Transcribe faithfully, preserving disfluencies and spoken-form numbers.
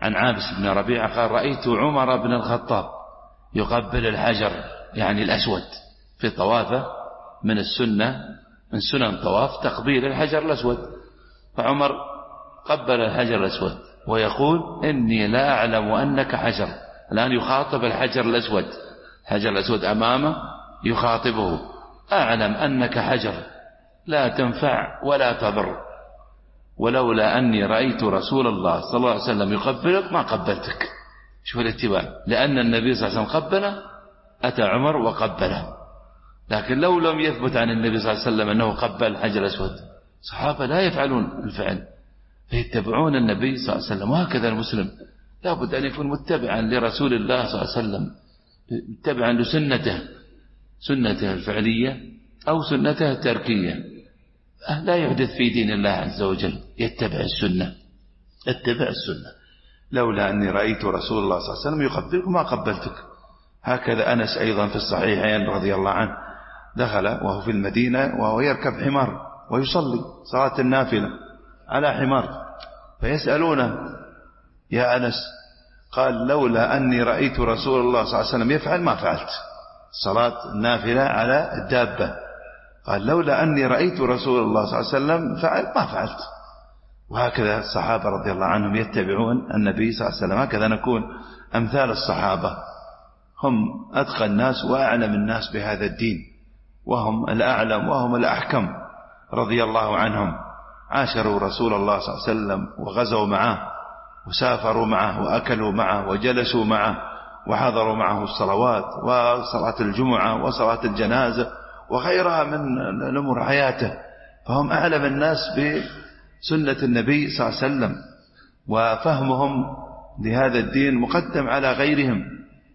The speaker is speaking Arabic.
عن عابس بن ربيعة قال رأيت عمر بن الخطاب يقبل الحجر يعني الأسود في طوافه، من السنة من سنن طواف تقبيل الحجر الأسود، فعمر قبل الحجر الأسود ويقول إني لا أعلم أنك حجر. الآن يخاطب الحجر الأسود، الحجر الأسود أمامه يخاطبه، أعلم أنك حجر لا تنفع ولا تضر، ولولا أني رأيت رسول الله صلى الله عليه وسلم يقبلك ما قبلتك. شوف الاتباع، لأن النبي صلى الله عليه وسلم قبله أتى عمر وقبله، لكن لو لم يثبت عن النبي صلى الله عليه وسلم أنه قبل الحجر الأسود صحابة لا يفعلون الفعل فيتبعون النبي صلى الله عليه وسلم. وهكذا المسلم لابد أن يكون متبعا لرسول الله صلى الله عليه وسلم، متبعا لسنته، سنته الفعلية أو سنته التركية، لا يحدث في دين الله عز وجل، يتبع السنة، اتبع السنة. لولا أني رأيت رسول الله صلى الله عليه وسلم يقبلك ما قبلتك. هكذا أنس أيضا في الصحيحين رضي الله عنه دخل وهو في المدينة وهو يركب حمار ويصلي صلاة النافلة على حمار، فيسألونه يا أنس، قال لولا أني رأيت رسول الله صلى الله عليه وسلم يفعل ما فعلت، صلاة النافلة على الدابة، قال لولا أني رأيت رسول الله صلى الله عليه وسلم فعل ما فعلت. وهكذا الصحابة رضي الله عنهم يتبعون النبي صلى الله عليه وسلم. هكذا نكون أمثال الصحابة، هم أتقى الناس وأعلم الناس بهذا الدين، وهم الأعلم وهم الأحكم رضي الله عنهم، عاشروا رسول الله صلى الله عليه وسلم وغزوا معه وسافروا معه وأكلوا معه وجلسوا معه وحضروا معه الصلوات وصلاة الجمعة وصلاة الجنازة وغيرها من الأمور حياته، فهم أعلم الناس بسنة النبي صلى الله عليه وسلم، وفهمهم لهذا الدين مقدم على غيرهم.